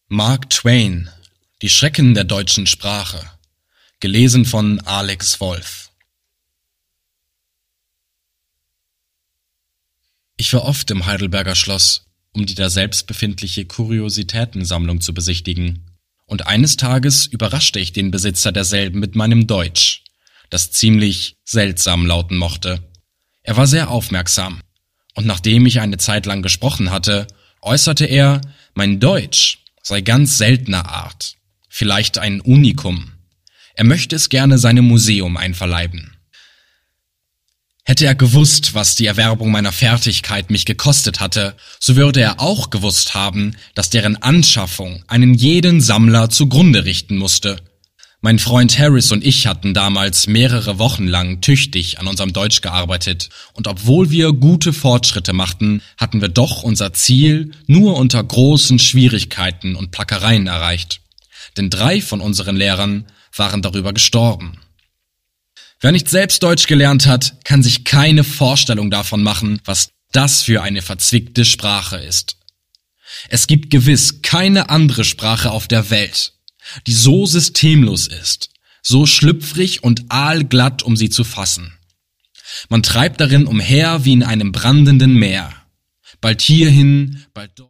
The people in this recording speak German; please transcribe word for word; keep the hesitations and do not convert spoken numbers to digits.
Mark Twain, Die Schrecken der deutschen Sprache, gelesen von Alex Wolf. Ich war oft im Heidelberger Schloss, um die daselbst befindliche Kuriositätensammlung zu besichtigen, und eines Tages überraschte ich den Besitzer derselben mit meinem Deutsch, das ziemlich seltsam lauten mochte. Er war sehr aufmerksam, und nachdem ich eine Zeit lang gesprochen hatte, äußerte er, mein Deutsch sei ganz seltener Art, vielleicht ein Unikum. Er möchte es gerne seinem Museum einverleiben. Hätte er gewusst, was die Erwerbung meiner Fertigkeit mich gekostet hatte, so würde er auch gewusst haben, dass deren Anschaffung einen jeden Sammler zugrunde richten musste. Mein Freund Harris und ich hatten damals mehrere Wochen lang tüchtig an unserem Deutsch gearbeitet, und obwohl wir gute Fortschritte machten, hatten wir doch unser Ziel nur unter großen Schwierigkeiten und Plackereien erreicht. Denn drei von unseren Lehrern waren darüber gestorben. Wer nicht selbst Deutsch gelernt hat, kann sich keine Vorstellung davon machen, was das für eine verzwickte Sprache ist. Es gibt gewiss keine andere Sprache auf der Welt, die so systemlos ist, so schlüpfrig und aalglatt, um sie zu fassen. Man treibt darin umher wie in einem brandenden Meer, bald hierhin, bald dort.